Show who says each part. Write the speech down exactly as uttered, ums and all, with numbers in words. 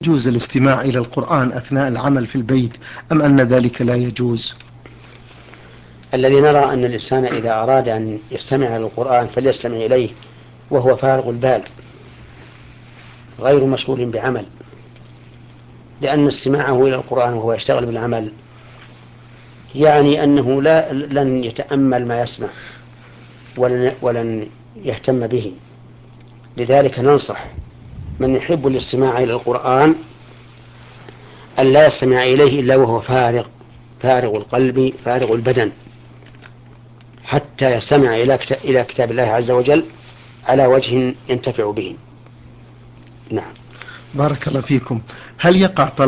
Speaker 1: يجوز الاستماع إلى القرآن أثناء العمل في البيت أم أن ذلك لا يجوز؟
Speaker 2: الذي نرى أن الإنسان إذا أراد أن يستمع إلى القرآن فليستمع إليه وهو فارغ البال غير مشغول بعمل، لأن استماعه إلى القرآن وهو يشتغل بالعمل يعني أنه لا لن يتأمل ما يسمع ولن, ولن يهتم به. لذلك ننصح من يحب الاستماع إلى القرآن أن لا يستمع إليه إلا وهو فارغ فارغ القلب فارغ البدن، حتى يستمع إلى كتاب الله عز وجل على وجه ينتفع به. نعم.
Speaker 1: بارك الله فيكم. هل يقع